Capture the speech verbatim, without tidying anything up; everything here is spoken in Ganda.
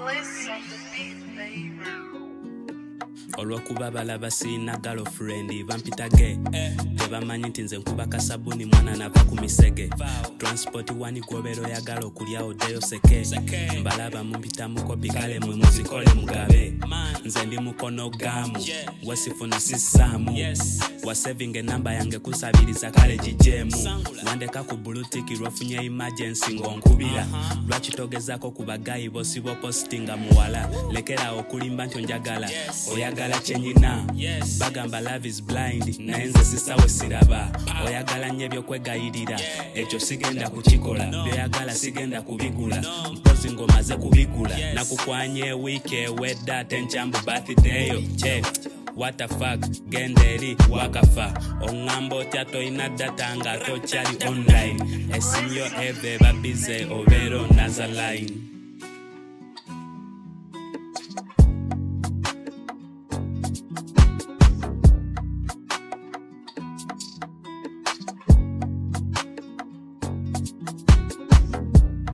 olw'okuba balaba sirina girlfriend bampitage tebamanyi nti nze nkuba kasabuni mwana nava ku misege transport wani gwobero yagala okulya oddeyo seke mbalaba mumpita mukopi kale mwe muzikole mugabe nze ndi mukono gamu wasifuna sisaamu wasaving enamba yange kusabiriza kale gijemu wandeka ku bulutiki lwafunye emergency ng'onkubira lwakitogezako ku bagayi bosibo postinga muwala lekera okulimba nti onjagala oyagala kyenyina bagamba love is blind naye nze sisawe siraba oyagala nnyo ebyokwegayirira ekyo sigenda kukikola byoyagala sigenda kubigula mpozi ng'omaze kubigula nakukwanya ewiiki ewedda ate nkyambu birthday-yo che what the fuck genderi wakafa ongamba otya toyina data nga tokyali online esinyo eve babize obero nazaline